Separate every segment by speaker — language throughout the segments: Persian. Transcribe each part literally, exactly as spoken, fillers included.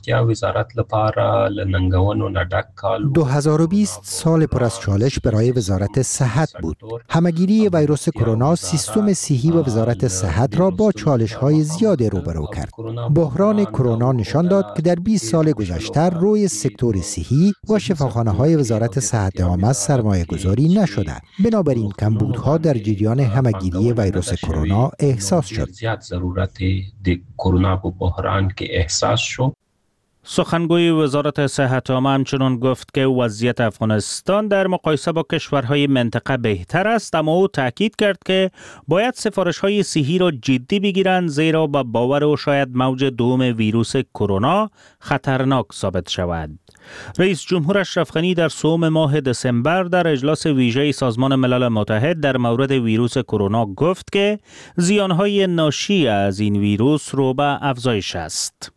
Speaker 1: دو هزار و بیست سال پر از چالش برای وزارت صحت بود. همه‌گیری ویروس کرونا سیستم صحی و وزارت صحت را با چالش‌های زیاد روبرو کرد. بحران کرونا نشان داد که در بیست سال گذشته روی سکتور صحی و شفاخانه‌های وزارت صحت عامه سرمایه‌گذاری نشده. بنابراین کمبودها در جریان همه‌گیری ویروس کرونا احساس شد.
Speaker 2: سخنگوی وزارت صحت عامه همچنین گفت که وضعیت افغانستان در مقایسه با کشورهای منطقه بهتر است، اما او تاکید کرد که باید سفارش‌های صحی را جدی بگیرند، زیرا با باور او شاید موج دوم ویروس کرونا خطرناک ثابت شود. رئیس جمهور اشرف غنی در سوم ماه دسامبر در اجلاس ویژه سازمان ملل متحد در مورد ویروس کرونا گفت که زیانهای ناشی از این ویروس رو به افزایش است.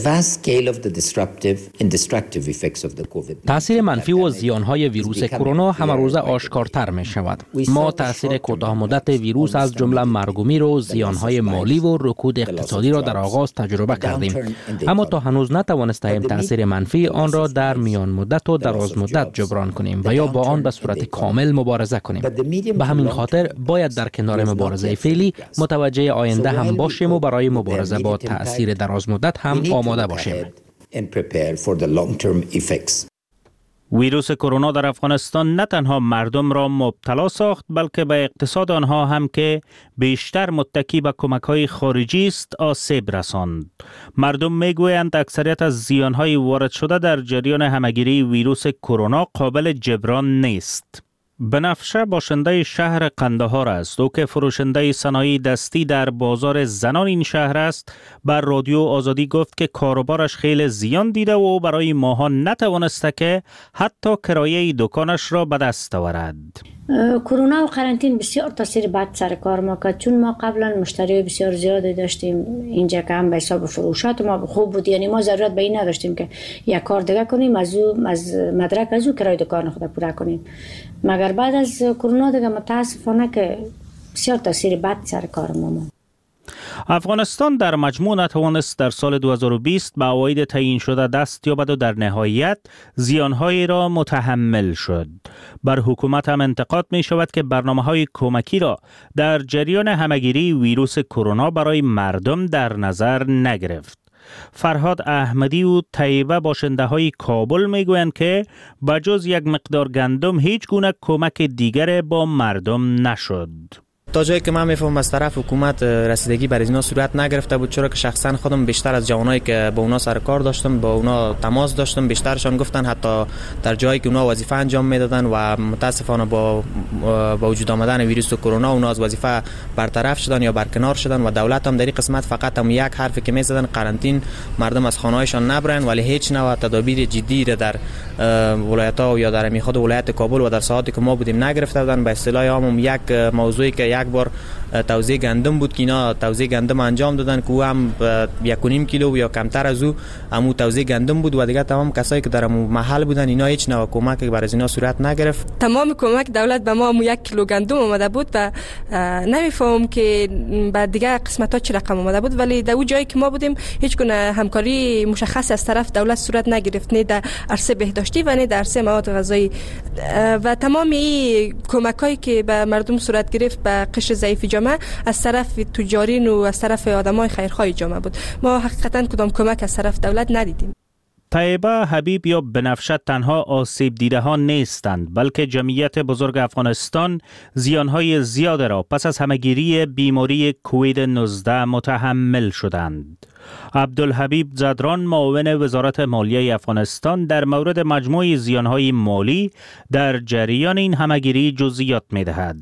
Speaker 3: تأثیر منفی و زیانهای ویروس کرونا همه روزه آشکارتر می شود. ما تأثیر کوتاه مدت ویروس از جمله مرگ و میر و زیانهای مالی و رکود اقتصادی را در آغاز تجربه کردیم، اما تا هنوز نتوانستیم تأثیر منفی آن را در میان مدت و دراز مدت جبران کنیم و یا با آن به صورت کامل مبارزه کنیم. به همین خاطر باید در کنار مبارزه فعلی متوجه آینده هم باشیم و برای مبارزه با تأثیر دراز مدت هم آماده باشیم.
Speaker 2: ویروس کرونا در افغانستان نه تنها مردم را مبتلا ساخت، بلکه به اقتصاد آنها هم که بیشتر متکی به کمک‌های خارجی است آسیب رساند. مردم میگویند اکثریت از زیان‌های وارد شده در جریان همه‌گیری ویروس کرونا قابل جبران نیست. بنفشه باشنده شهر قندهار است. او که فروشنده صنایع دستی در بازار زنان این شهر است، بر رادیو آزادی گفت که کاروبارش خیلی زیان دیده و او برای ماها نتوانسته که حتی کرایه دکانش را به دست آورد.
Speaker 4: کرونا و قرنطین بسیار تاثیر بد سر کار ما کرد، چون ما قبلا مشتری بسیار زیادی داشتیم اینجا که هم به حساب فروشات ما خوب بود، یعنی ما ضرورت به این نداشتیم که یک کار دیگه کنیم از او از مدرک از او کرایه دکان خود پورا کنیم. مگر بعد از کرونا دیگه متاسفانه که بسیار تاثیر بد سر کار ما ما
Speaker 2: افغانستان در مجموع نتوانست در سال دو هزار و بیست به عواید تعیین شده دست یابد و در نهایت زیانهایی را متحمل شد. بر حکومت هم انتقاد می شود که برنامه‌های کمکی را در جریان همه‌گیری ویروس کرونا برای مردم در نظر نگرفت. فرهاد احمدی و طیبه باشنده های کابل می گویند که بجز یک مقدار گندم هیچ گونه کمک دیگر با مردم نشد.
Speaker 5: تا جایی که من میفهمم از طرف حکومت رسیدگی بر اینا صورت نگرفته بود، چرا که شخصا خودم بیشتر از جوانایی که با اونا سر کار داشتم با اونا تماس داشتم، بیشترشان گفتن حتی در جایی که اونا وظیفه انجام میدادن و متاسفانه با با وجود آمدن ویروس کرونا اونا از وظیفه برطرف شدن یا برکنار شدن و دولت هم در این قسمت فقط هم یک حرفی که میزدن قرنطین مردم از خانه‌هایشان نبرن، ولی هیچ نوع تدابیر جدی را در ولایت‌ها یا در خود ولایت کابل و در ساحاتی که ما بودیم نگرفته بودن. به اصطلاح عام یک موضوعی که یک بار توزیع گندم بود که اینا توزیع گندم انجام دادن که او هم یک و نیم کیلو یا کمتر از او همو توزیع گندم بود و دیگه تمام کسایی که در محل بودن اینا هیچ نوع کمک بر از اینا صورت نگرفت.
Speaker 6: تمام کمک دولت به ما یک کیلو گندم اومده بود و نمیفهم که بعد دیگه قسمت ها چه رقم اومده بود، ولی در اون جایی که ما بودیم هیچ گونه همکاری مشخص از طرف دولت صورت نگرفت، نه در عرصه بهداشتی و نه در عرصه مواد غذایی و تمام این کمکایی که به مردم صورت گرفت به قشر ضعیف جامعه از طرف تجارین و از طرف آدمای خیرخواه جامعه بود. ما حقیقتا کدام کمک از طرف دولت ندیدیم.
Speaker 2: طیبه حبیب یا بنفشه تنها آسیب دیده ها نیستند، بلکه جمعیت بزرگ افغانستان زیانهای زیاد را پس از همه‌گیری بیماری کووید نوزده متحمل شدند. عبدالحبیب زدران معاون وزارت مالیه افغانستان در مورد مجموع زیانهای مالی در جریان این همه‌گیری جزئیات می‌دهد.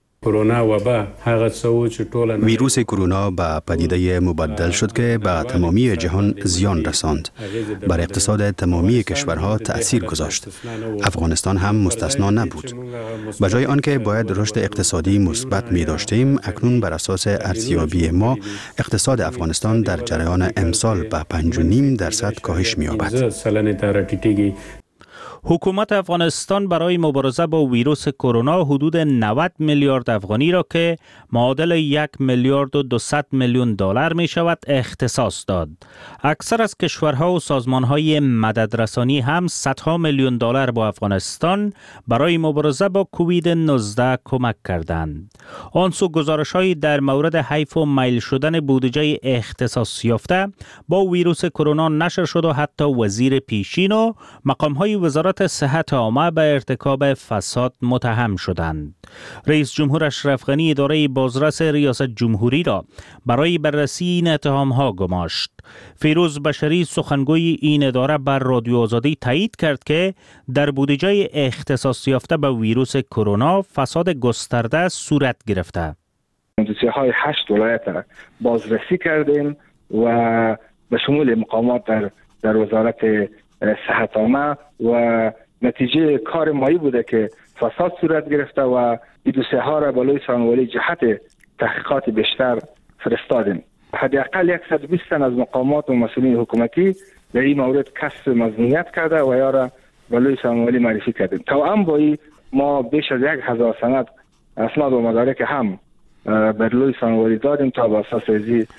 Speaker 7: ویروس کرونا به پدیده مبدل شد که به تمامی جهان زیان رساند. بر اقتصاد تمامی کشورها تأثیر گذاشت. افغانستان هم مستثنا نبود. به جای آنکه باید رشد اقتصادی مثبت می داشتیم، اکنون بر اساس ارزیابی ما اقتصاد افغانستان در جریان امسال به پنج و نیم درصد کاهش می یابد.
Speaker 2: حکومت افغانستان برای مبارزه با ویروس کرونا حدود نود میلیارد افغانی را که معادل یک میلیارد و دویست میلیون دلار می شود اختصاص داد. اکثر از کشورها و سازمانهای مددرسانی هم صدها میلیون دلار با افغانستان برای مبارزه با کووید نوزده کمک کردند. آنسو گزارش‌هایی در مورد حیف و میل شدن بودجه اختصاص یافته با ویروس کرونا نشر شد و حتی وزیر پیشین و مقام‌های وزارت صحت عامه به ارتکاب فساد متهم شدند. رئیس جمهور اشرف غنی اداره بازرس ریاست جمهوری را برای بررسی این اتهام‌ها گماشت. فیروز بشری سخنگوی این اداره بر رادیو آزادی تایید کرد که در بودجه اختصاص یافته به ویروس کرونا فساد گسترده صورت گرفته.
Speaker 8: دوسیه‌های هشت ولایت را بازرسی کردیم و به شمول مقامات در در وزارت صحت عامه و نتیجه کار مایی بوده که فساد صورت گرفته و این دوسیه‌ها را بالای سخنوری جهت تحقیقات بیشتر فرستادیم. حداقل صد و بیست تن از مقامات و مسئولین حکومتی در این مورد کسب مظنونیت کرده و یا را بالای سخنوری معرفی کردیم. توأم با این ما بیش از یک هزار سند اسناد و مدارک هم بالای سخنوری دادیم تا با اساس ازی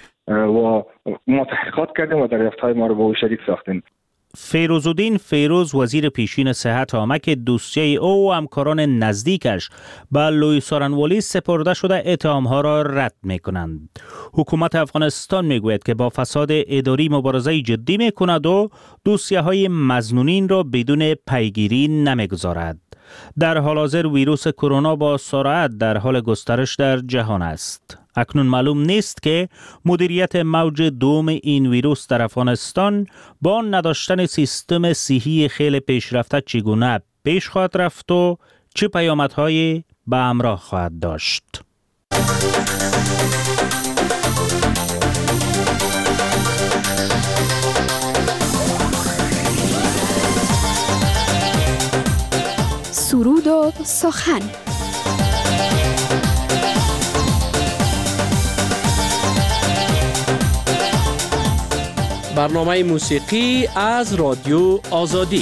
Speaker 8: و ما تحقیقات کردیم و دریافت‌های ما رو با او شریک ساختیم.
Speaker 2: فیروزالدین فیروز وزیر پیشین صحت عامه که دوسیه او و همکاران نزدیکش به لوی سارنوالی سپرده شده اتهام‌ها را رد می‌کنند. حکومت افغانستان میگوید که با فساد اداری مبارزه جدی می‌کند و دوسیه‌های مظنونین را بدون پیگیری نمی‌گذارد. در حال حاضر ویروس کرونا با سرعت در حال گسترش در جهان است. اکنون معلوم نیست که مدیریت موج دوم این ویروس در افغانستان با نداشتن سیستم صحی خیلی پیشرفته چگونه پیش خواهد رفت و چه پیامدهایی به همراه خواهد داشت.
Speaker 9: سرود و سخن.
Speaker 3: برنامه موسیقی از رادیو آزادی.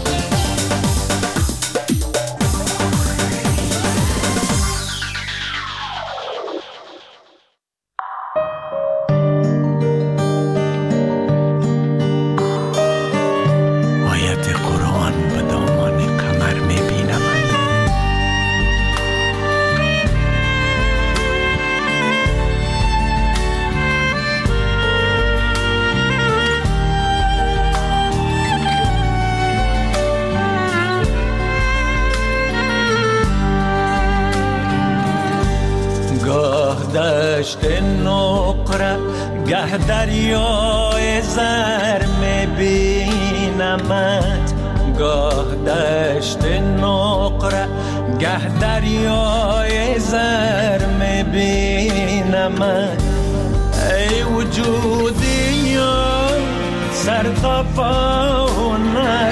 Speaker 10: دشت نقره گه دریای زر میبینمت، گاه دشت نقره گه دریای زر میبینمت. ای وجودی یا سر تا پا هنر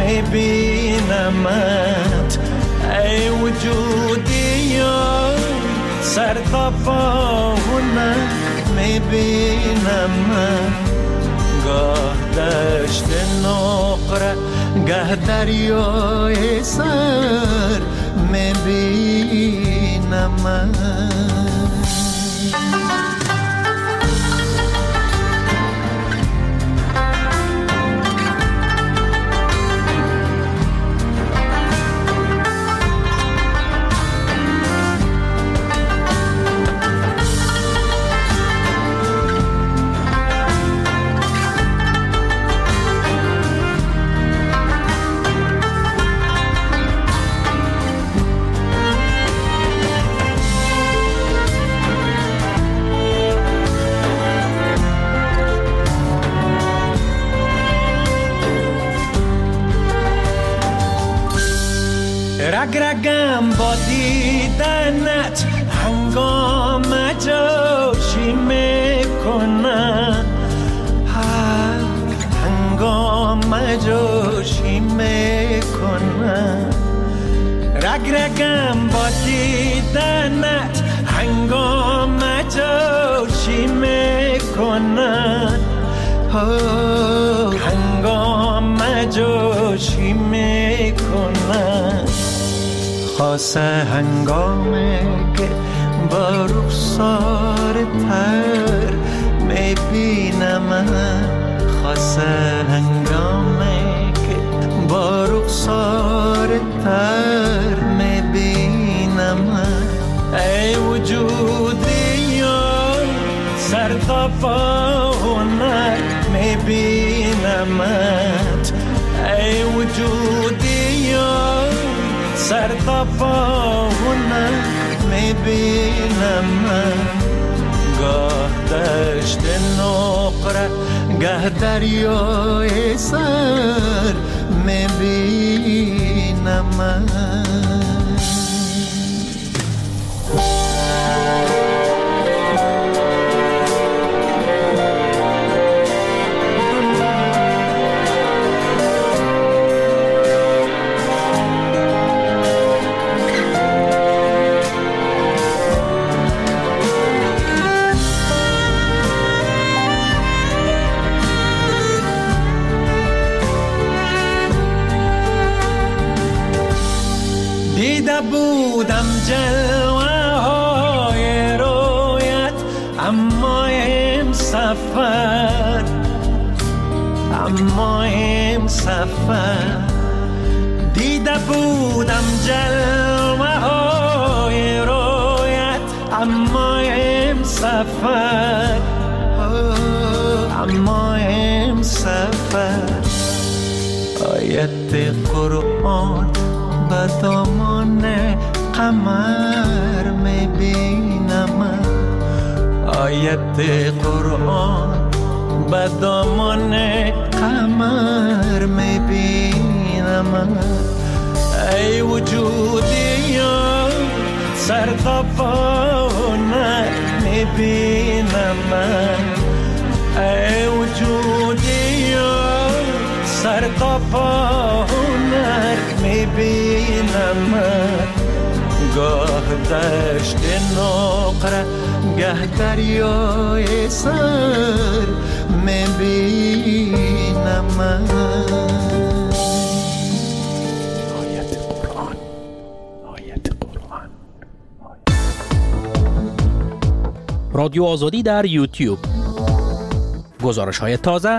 Speaker 10: میبینمت، ای وجودی یا سر تا پا هنر میبینم من. گاه دشت نقره گه دریای سر میبینم من. رگ رگم با دیدنت هنگام جوشی میکنم، هنگام جوشی میکنم. رگ رگم با دیدنت هنگام جوشی میکنم، هنگام جوشی میکنم. خاصه هنگامه که با رخسار تر میبینم، خاصه هنگامه که با رخسار تر میبینم. ای وجودی سر تا پا هنر میبینمت، ای وجودی سر تا پا هنر میبینمت. گاه دشت نقره گه دریای سر میبینمت. دیده بودم جلوه های رویت، اما ام سفر اما ام سفر دیده بودم جلوه های رویت، اما ام سفر اما ام سفر. آیت قرآن به دامان قمر میبینم، آیت قرآن به دامان قمر میبینم. ای وجودی سر تا پا هنر میبینم، ای وجودی سر تا پا هنر میبینم. گاه دشت نقره گه دریای سر میبینم.
Speaker 11: آیت قرآن آیت قرآن.
Speaker 3: رادیو آزادی در یوتیوب، گزارش های تازه.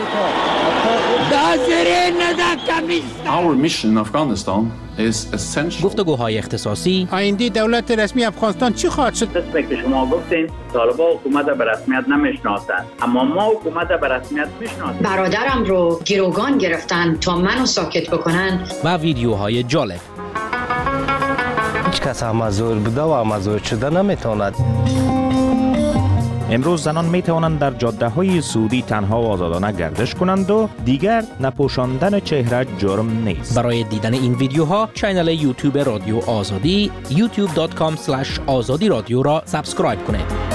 Speaker 11: Our mission in Afghanistan is essential.
Speaker 3: گفتگوهای اختصاصی.
Speaker 12: آینده دولت رسمی افغانستان چی خواهد شد؟
Speaker 13: قسمی که شما گفتین طالبان حکومت به رسمیت نمیشناسند، اما ما حکومت به رسمیت میشناسیم.
Speaker 14: برادرم رو گروگان گرفتن تا منو ساکت بکنن.
Speaker 3: و ویدیوهای جالب.
Speaker 15: هیچ کس امازور بوده و امازور شده نمیتواند.
Speaker 2: امروز زنان می توانند در جاده های سعودی تنها و آزادانه گردش کنند و دیگر نپوشاندن چهره جرم نیست.
Speaker 3: برای دیدن این ویدیوها کانال یوتیوب رادیو آزادی یوتیوب دات کام اسلش آزادی رادیو را سابسکرایب کنید.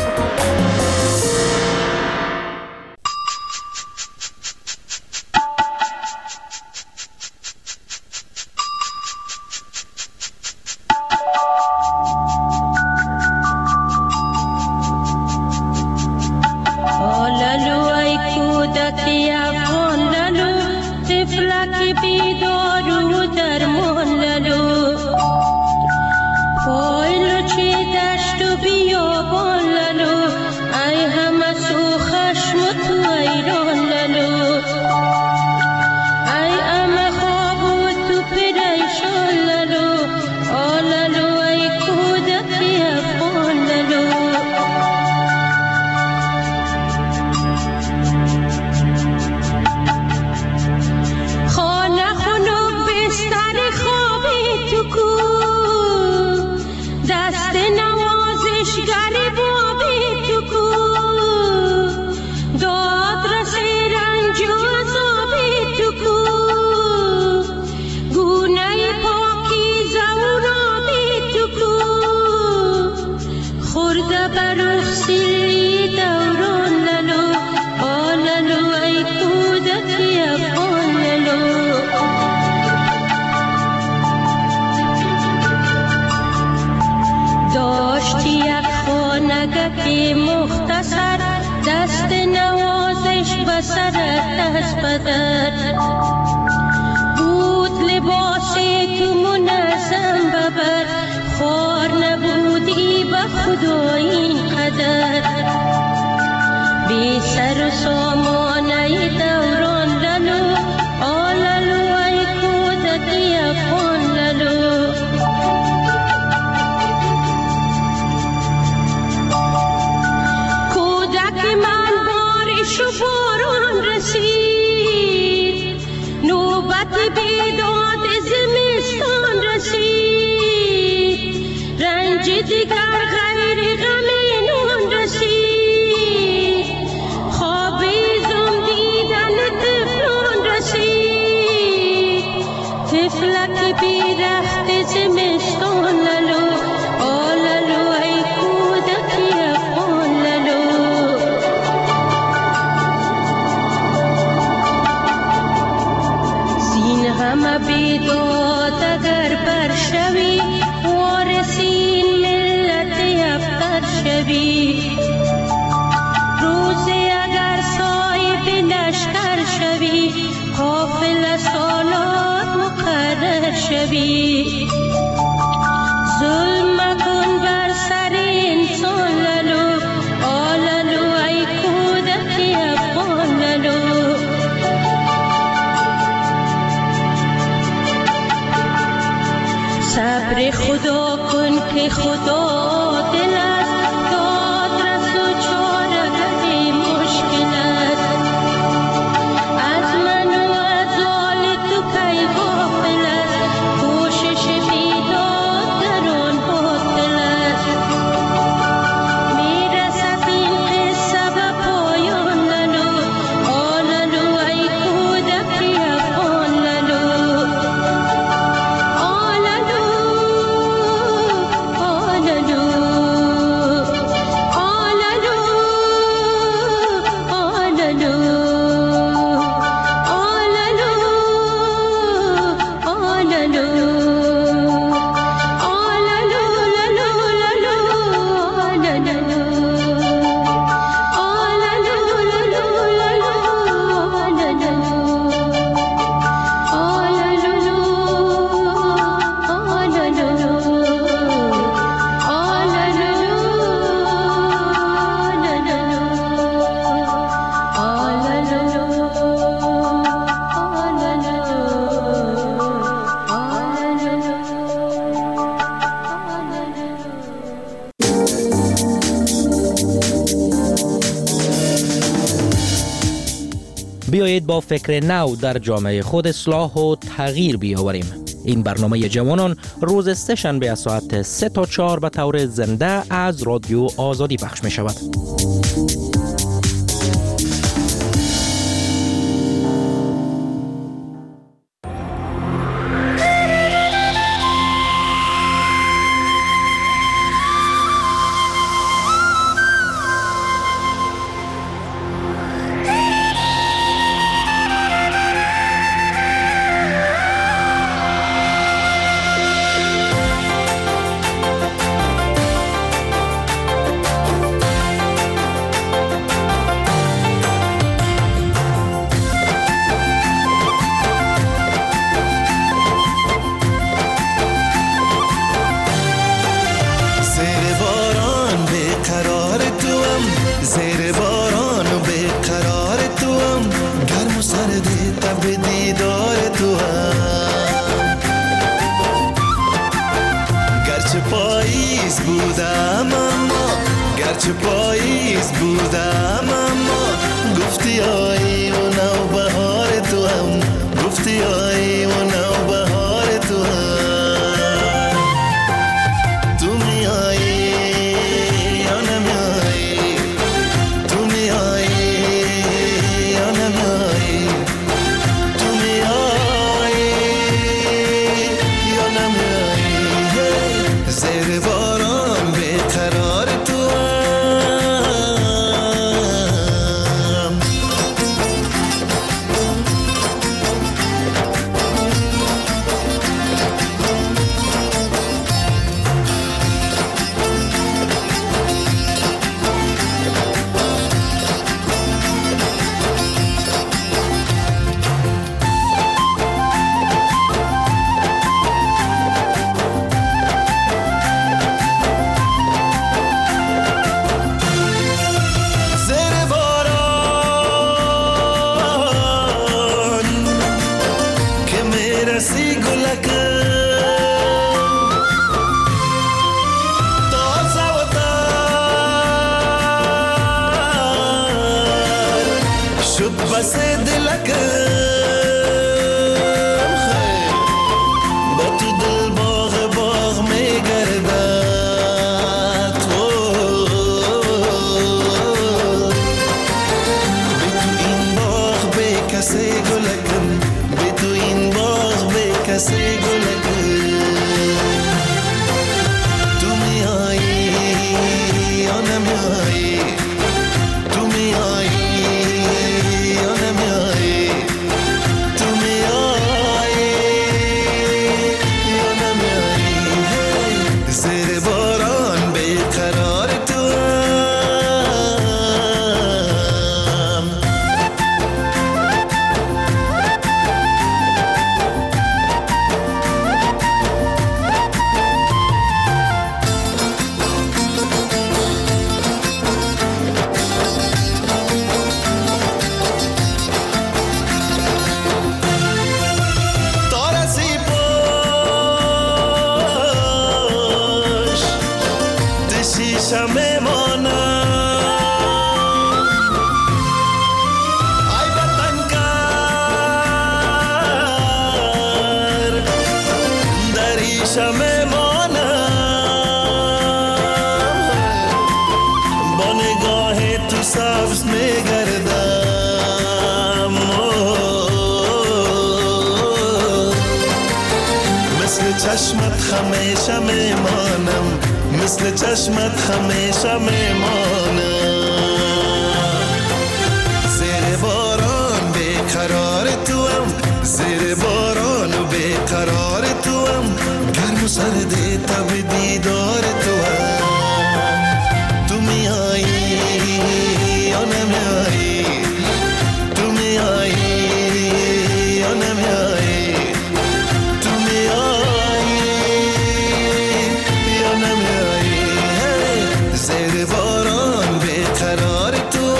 Speaker 16: مختصر دست نوازش بسرت دست بدر بود لباس تو منظم ببر طفلک بیرخت زمستان لالو آلالو ای کودکی افغان لالو زین غم بیداد اگر برشوی وارثین ملت افغان شوی روزی اگر صاحب لشکر شوی قافل سالات مقرر شوی ظلم مکن بر سر انسان لالو آلالو ای کودک افغان لالو صبر خدا کن که خدا دل است داد رس و چاره به مشکل است از من و از آل تو کی غافل است کوشش بیداد در آن باطل است میرسد این قصه به پایان لالو آلالو ای کودک افغان لالو آلالو آلالو
Speaker 3: بیایید با فکر نو در جامعه خود اصلاح و تغییر بیاوریم. این برنامه جوانان روز سه شنبه از ساعت سه تا چهار به طور زنده از رادیو آزادی پخش می شود.
Speaker 10: مثل گلگل تو میایی یا نمیایی تو میایی یا نمیایی تو میایی یا نمیایی زیر باران بیقرار تو چشمت همیشه میمانم مثل چشمت همیشه میمانم زیر باران بیقرار تو هم زیر باران و بیقرار تو هم گرم و سردی تب دیدار تو هم تو میایی یا نمیایی تو میایی یا نمیایی زیر باران بیقرار تو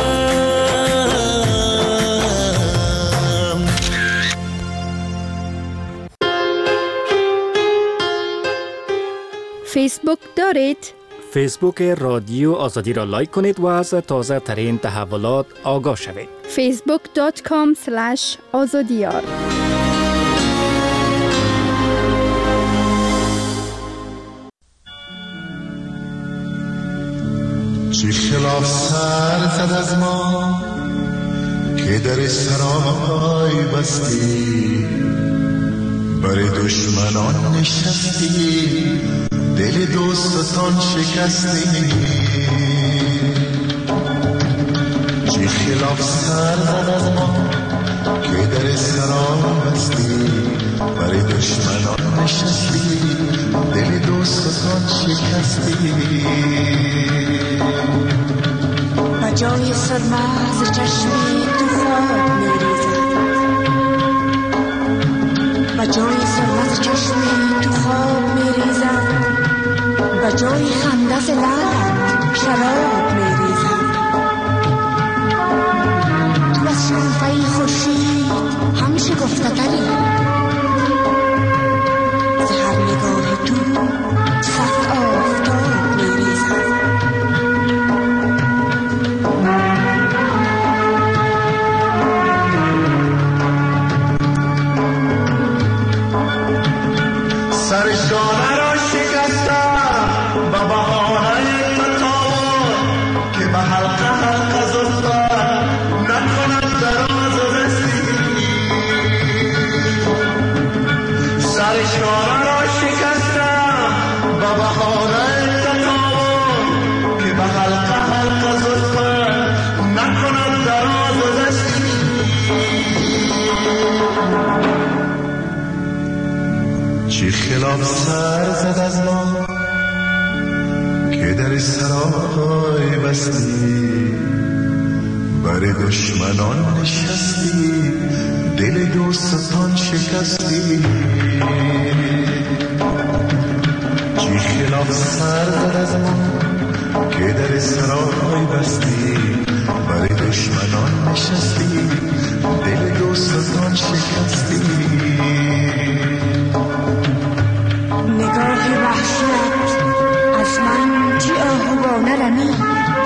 Speaker 10: هم
Speaker 9: فیسبوک دارید؟
Speaker 17: فیسبوک رادیو آزادی را لایک کنید و از تازه ترین تحولات آگاه شوید.
Speaker 9: فیسبوک دات کام اسلش آزادیار
Speaker 18: چی خلاف سر زد از ما که در سرای بستی برای دشمنان نشستی دل دوستان شکستی چی خلاف سر زد از ما که در سرای بستی برای دشمنان نشستی دل دوستان شکستی
Speaker 19: جای سرماز چشمی تو خواب میریزد و جای سرماز چشمی تو خواب میریزد و جای خنده لعلت شراب میریزد تو از شنفه خورشید همیشه گفته تری زهر نگاه تو صد آفتاب میریزد
Speaker 18: سرشانه را شکستم با بهانه تطاور که به حلقه حلقه زلفت نکند دراز و رسیدگی سرشانه را شکستم با بهانه تطاور که به حلقه حلقه زلفت نکند دراز و رسیدگی چی خلاف سر زد از ما که در سرای بستی برای دشمنان نشستی دل دوستان شکستی چی خلاف سر زد از ما که در سرای بستی برای دشمنان نشستی دل دوستان شکستی
Speaker 19: نگاه وحشت از من چی آهوانه رمید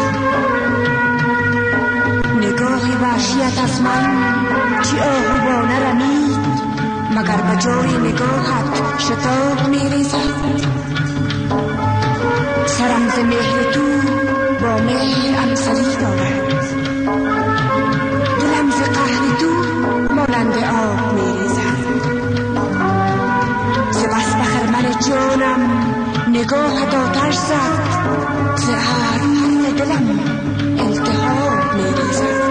Speaker 19: نگاه وحشت از من چی آهوانه رمید مگر به جای نگاهت شتاب میریزد سرم ز مهر تو با مهر امسلی دارد دلم ز قهر تو مانند آب میریزد جانم نگاه آتش زد، ز هر حرف دلم التهاب می‌ریزد.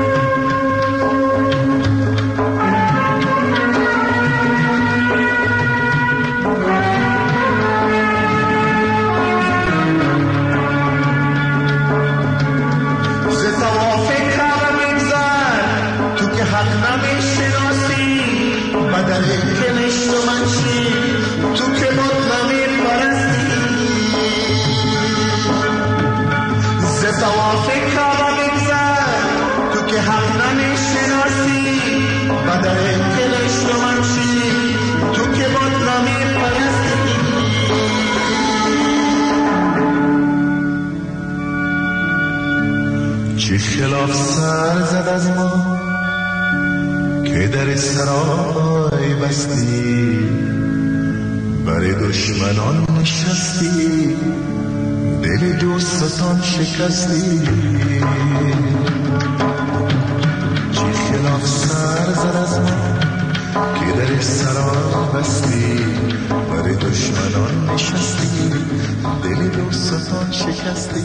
Speaker 18: چه خلاف سر زد از ما که در سرای بستی، بر دشمنان نشستی، دل دوستان شکستی. چه خلاف سر زد از ما که در سرای بستی، بر دشمنان نشستی، دل دوستان شکستی.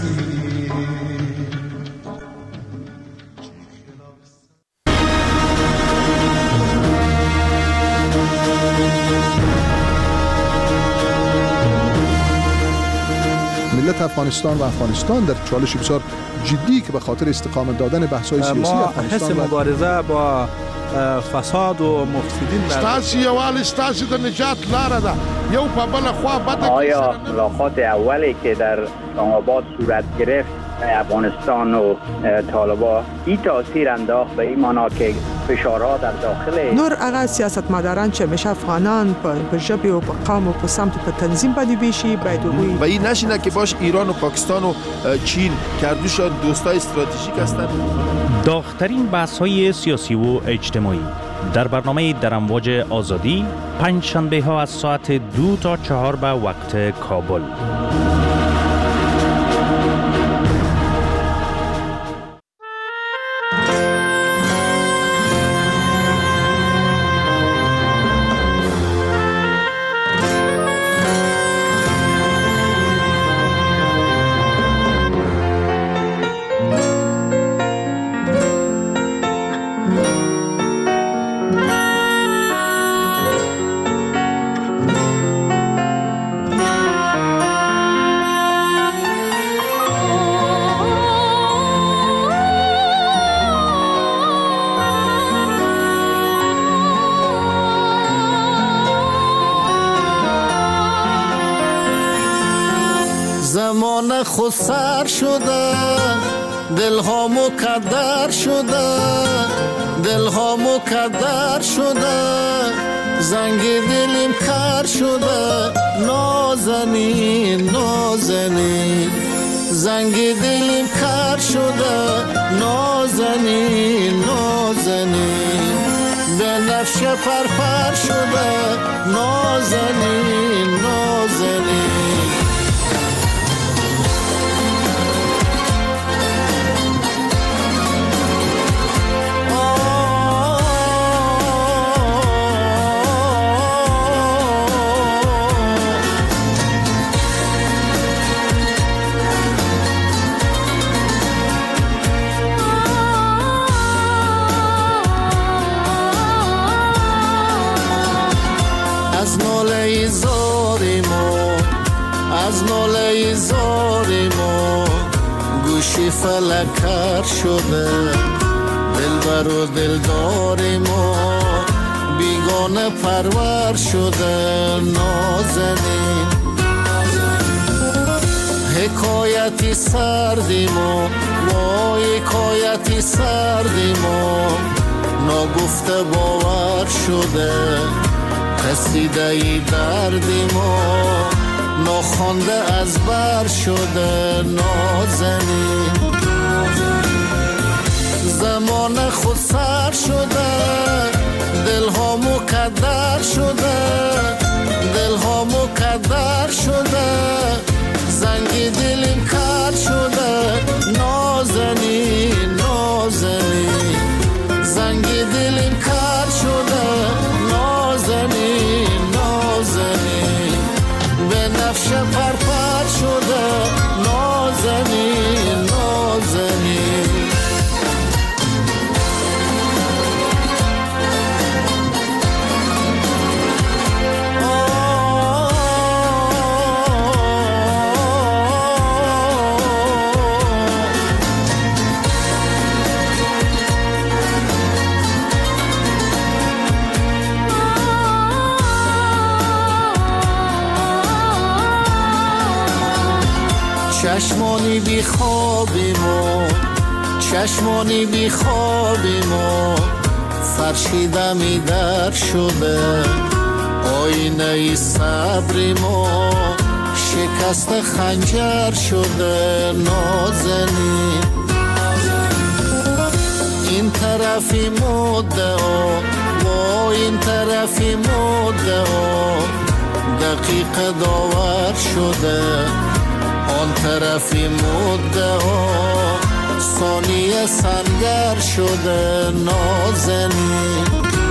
Speaker 20: ملت افغانستان و افغانستان در چالش بسیار جدی که به خاطر استقامت دادن بحث‌های سیاسی افغانستان
Speaker 21: ما حس مبارزه با فساد و مفسدین
Speaker 22: ستاسي یوال ستاسي د نجات لاره ده یو په بل خوا بد.
Speaker 13: آیا ملاقات اولی که در اسلام‌آباد صورت گرفت افغانستان و طالبان این تاثیر انداخت به این معنا که فشارها در داخل
Speaker 23: نور هغه سیاستمداران چې همیشه افغانان په ژبه او په قوم او په سمت په تنظیم باندې ویشي باید وی
Speaker 22: و این نشینه که باش ایران و پاکستان و چین کردوشان دوستای استراتژیک هستند.
Speaker 2: داغ‌ترین بحث‌های سیاسی و اجتماعی در برنامه در امواج آزادی پنج شنبه ها از ساعت دو تا چهار به وقت کابل.
Speaker 10: زمان خود سر شده، دل ها مکدر شده، دل ها مکدر شده، زنگ دلیم کر شده، نازنین نازنین، زنگ دلیم کر شده، نازنین نازنین، به نفش پرپر شده، نازنین نازنین. از ناله زاری ما، از ناله زاری ما گوشی فلکر شده، دلبر و دلدار ما بیگانه پرور شده، نازنین حکایتی سردی ما، وای حکایتی سردی ما ناگفته باور شده، قصیده ای دردی ما ناخوانده از بر شده، نازنین زمان خود سر شده، دل ها مکدر شده، دل ها مکدر شده، زنگ دلیم کر شده، نازنین نازنین، زنگ دلیم کر شده، نازنین نازنین، به چشمانی بی خوابی ما چشمانی بی خوابی ما فرشیده می در شده آینه ای صبری ما شکست خنجر شده نازنین این طرفی مدعا و این طرفی مدعا دقیقه داور شده آن طرفی مدعا ثانیه سنگر شده نازنین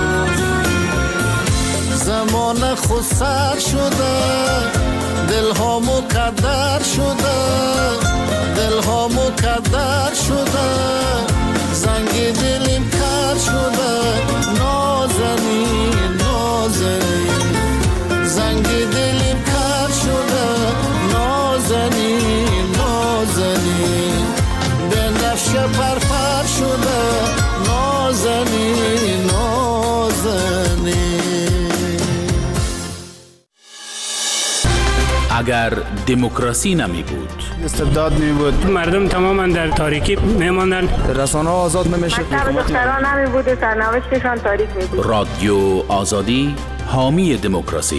Speaker 10: زمان خود سر شده دلها مکدر شده دلها مکدر شده زنگ دلیم کر شده نازنین نازنین زنگ دلیم کر شده نازنین نازنین به نفش پرپر شده نازنین نازنین.
Speaker 1: اگر دموکراسی نمی بود
Speaker 4: استبداد می بود
Speaker 5: مردم تماما در تاریکی می ماندن
Speaker 4: رسانه ها آزاد نمی شد
Speaker 24: مکتب دختران نمی بود سرنوشتشان تاریک می بود
Speaker 1: رادیو آزادی حامی دموکراسی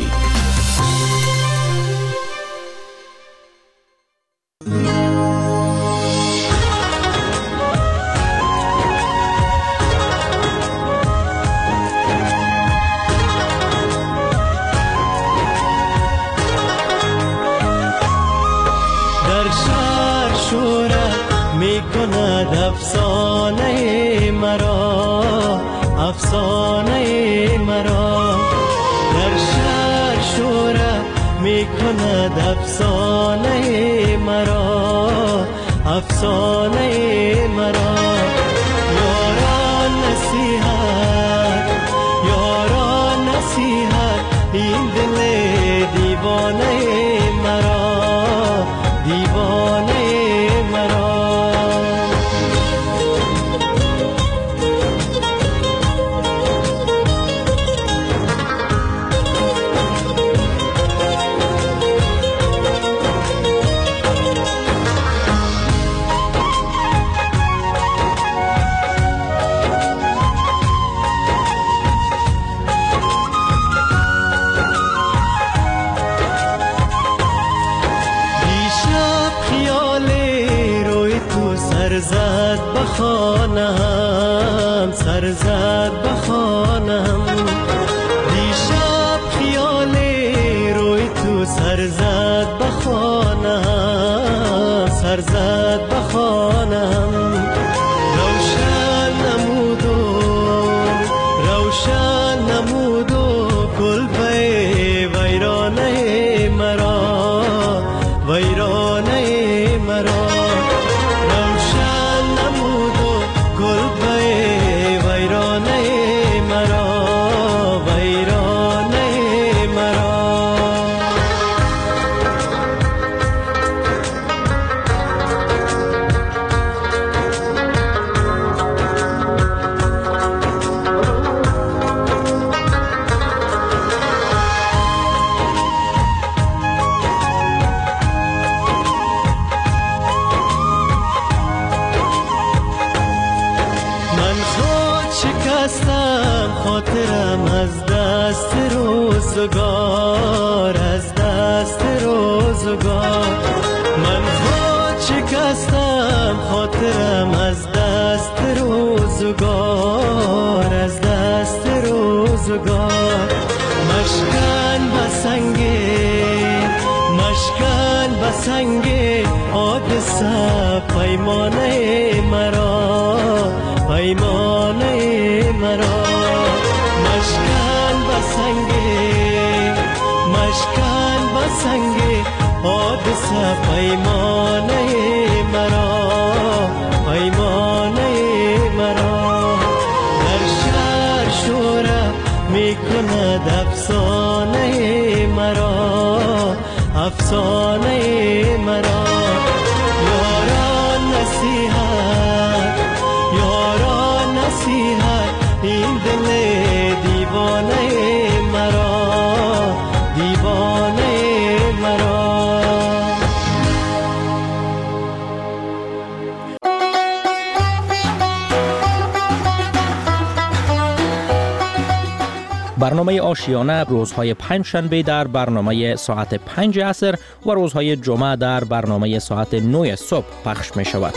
Speaker 16: افسانه مرا افسانه مرا در شهر شوره می کند افسانه مرا افسانه مرا یاران نصیحت یاران نصیحت این دل دیوانه مرا دیوانه مرا سرزد بخانم سرزد بخانم دیشب خیال روی تو سرزد بخانم سرزد بخانم روشن نمودو روشن نمودو گل به ویرانه مرا ویرانه مرا خاطرم از دست روزگار از دست روزگار من خود شکستم خاطرم از دست روزگار از دست روزگار مشکن بسنگ مشکن بسنگ حادثه پیمانه مرا پیمانه مرا مشکن بسنگی مشکن بسنگی حادثه پیمانه مرا پیمانه مرا در شهر شوره می کند افسانه مرا افسانه مرا یاران نصیحت یاران نصیحت این دل دیوانه مرا دیوانه مرا
Speaker 3: برنامه آشیانه روزهای پنج شنبه در برنامه ساعت پنج عصر و روزهای جمعه در برنامه ساعت نه صبح پخش می شود.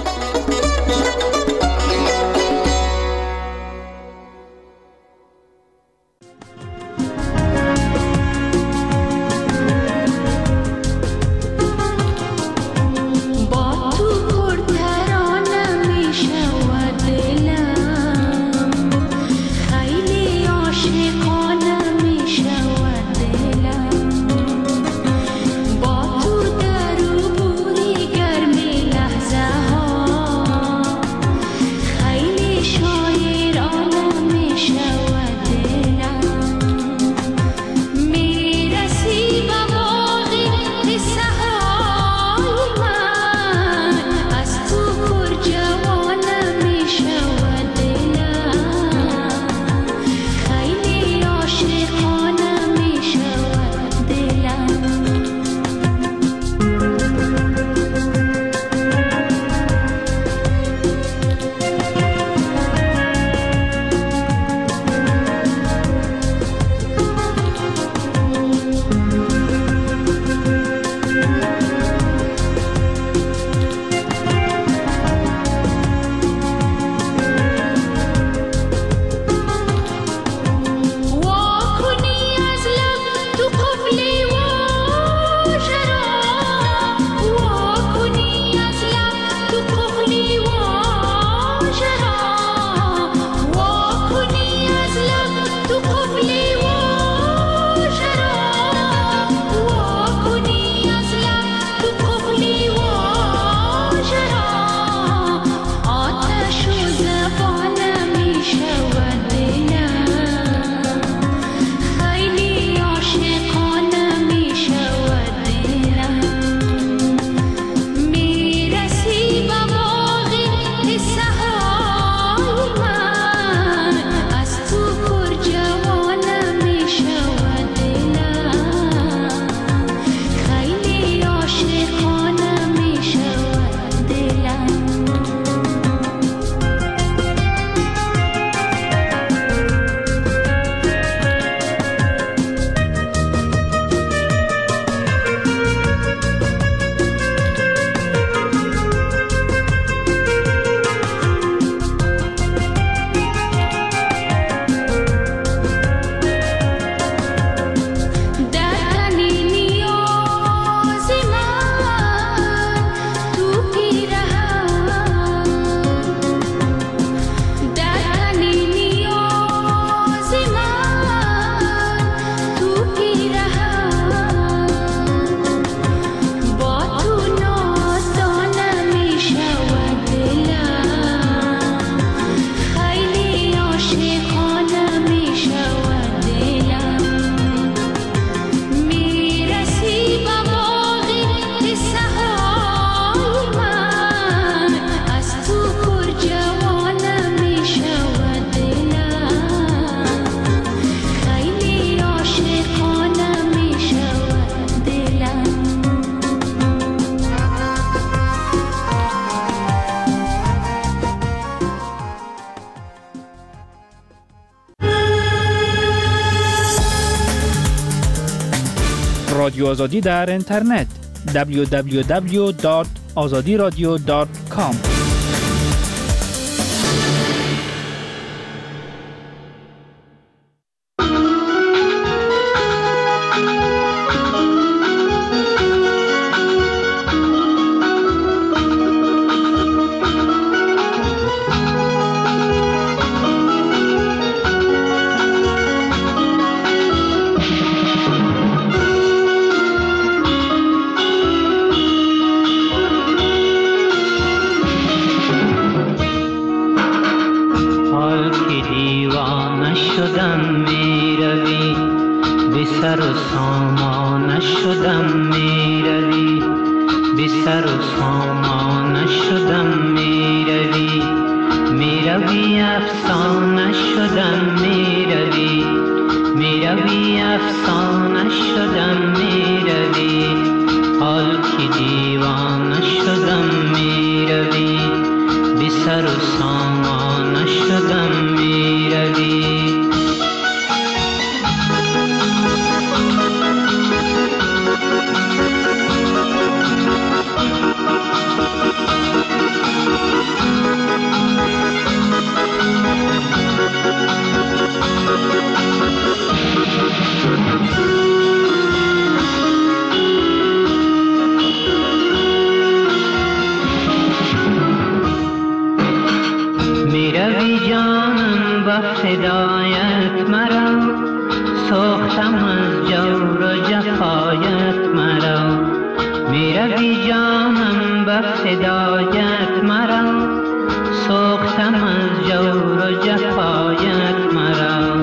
Speaker 6: رادیو آزادی در اینترنت دبلیو دبلیو دبلیو دات آزادی رادیو دات کام.
Speaker 16: سوختم از جور و جفایت مرا، میروی جانم به فدایت مرا، سوختم از جور و جفایت مرا.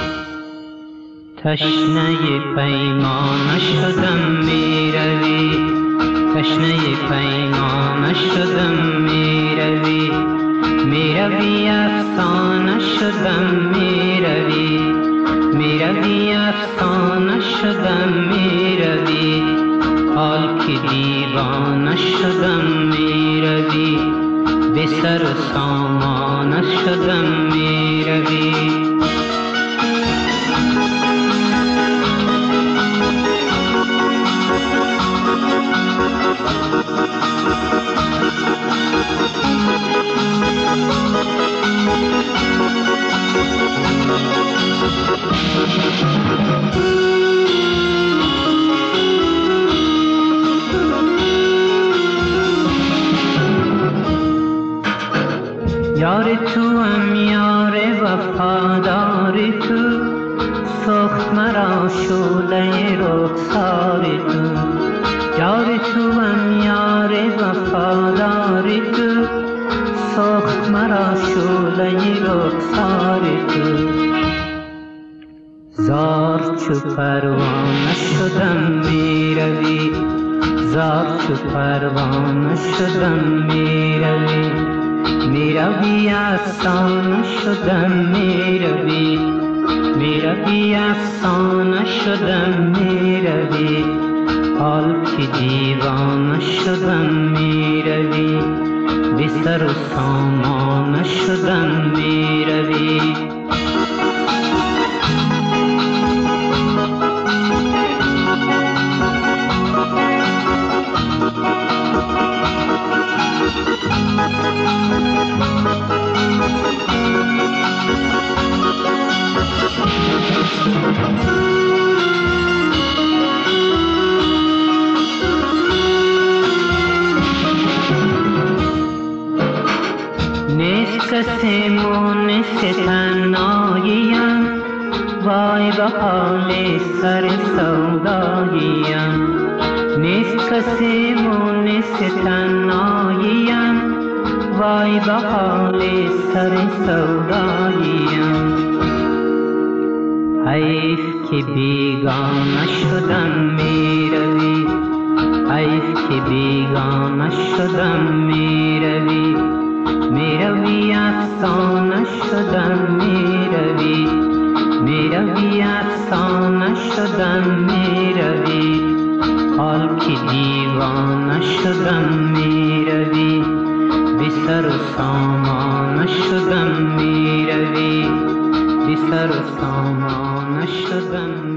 Speaker 16: تشنه پیمان شدم میروی، تشنه پیمان شدم میروی، میروی افسانه شدم میروی، میروی افسانه شدم میروی، حال که دیوانه شدم میروی، به سر و سامانه شدم میروی. یار تو هم یار وفادار تو، سوخت مرا شعله رخسار تو. یار تو هم یار وفادار تو، سوخت مرا شعله رخسار تو. زار چو پروانه شدم میروی، زار چو پروانه شدم میروی، میروی افسانه شدم میروی، میروی افسانه شدم میروی، حال که دیوانه شدم میروی، به سر و سامانه شدم میروی. نیست کسی مونس تنهاییم، وای به حال سر سوداییم. نیست کسی مونس تنهاییم، وای به حال سر سوداییم. حیف که بیگانه شدم میروی، حیف که بیگانه شدم میروی، میروی افسانه شدم میروی، میروی افسانه شدم میروی، حال که دیوانه شدم میروی، به سر و سامانه شدم میروی، به سر و سامانه شدم.